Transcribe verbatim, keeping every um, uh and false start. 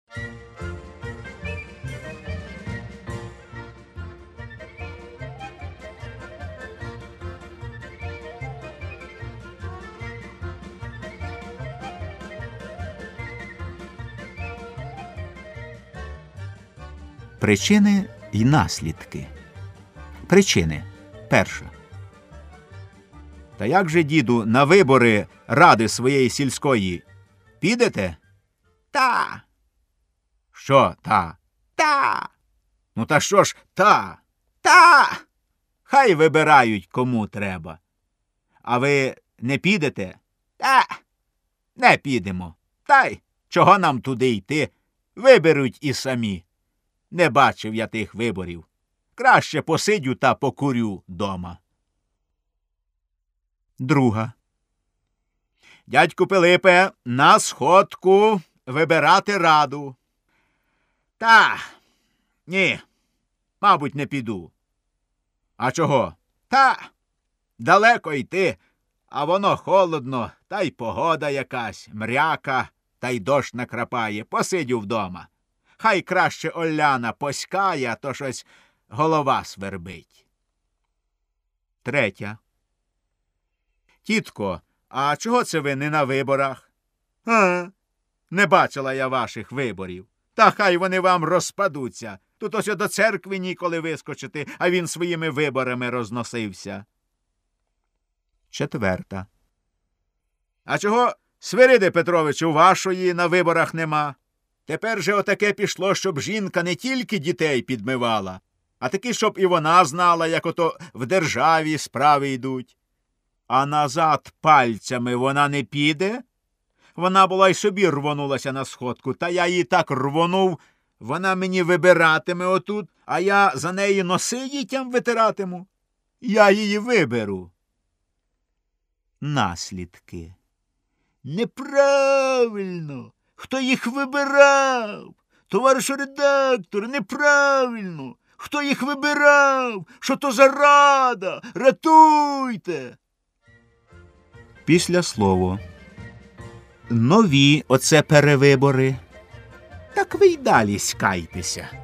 Причини й наслідки. Причини. Перша. Та як же, діду, на вибори ради своєї сільської підете? Та. Що та? Та. Ну та що ж та? Та. Хай вибирають, кому треба. А ви не підете? Та. Не підемо. Та й чого нам туди йти? Виберуть і самі. Не бачив я тих виборів. Краще посидю та покурю дома. Друга. Дядьку Пилипе, на сходку вибирати раду. Та, ні, мабуть, не піду. А чого? Та, далеко йти, а воно холодно, та й погода якась, мряка, та й дощ накрапає. Посидю вдома. Хай краще Оляна поськає, а то щось голова свербить. Третя. Тітко, а чого це ви не на виборах? А, не бачила я ваших виборів. Та хай вони вам розпадуться. Тут ось до церкви ніколи вискочити, а він своїми виборами розносився. Четверта. А чого, Свириде Петровичу, вашої на виборах нема? Тепер же отаке пішло, щоб жінка не тільки дітей підмивала, а таки, щоб і вона знала, як ото в державі справи йдуть. А назад пальцями вона не піде? Вона була й собі рвонулася на сходку, та я її так рвонув, вона мені вибиратиме отут, а я за неї носи дітям витиратиму. Я її виберу. Наслідки. Неправильно! Хто їх вибирав? Товаришу редактор, неправильно! Хто їх вибирав? Що то за рада? Ратуйте! Після слово. Нові оце перевибори. Так ви й далі скайтеся.